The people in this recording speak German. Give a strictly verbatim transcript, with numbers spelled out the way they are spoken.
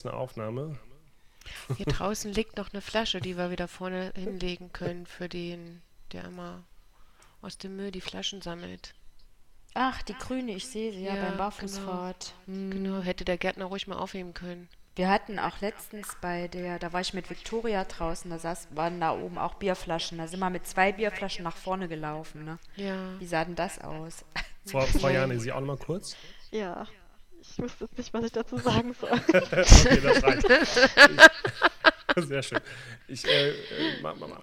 eine Aufnahme. Hier draußen liegt noch eine Flasche, die wir wieder vorne hinlegen können für den, der immer aus dem Müll die Flaschen sammelt. Ach, die grüne, ich sehe sie ja beim Ja, genau. Barfußfahrt. Genau, Hm. hätte der Gärtner ruhig mal aufheben können. Wir hatten auch letztens bei der, da war ich mit Victoria draußen, da saß, waren da oben auch Bierflaschen. Da sind wir mit zwei Bierflaschen nach vorne gelaufen, ne? Ja. Wie sah denn das aus? Frau, Frau Nee. Jane, Sie auch noch mal kurz? Ja, ich wüsste jetzt nicht, was ich dazu sagen soll. Okay, das reicht. Ich, sehr schön. Ich äh, äh, ma, ma,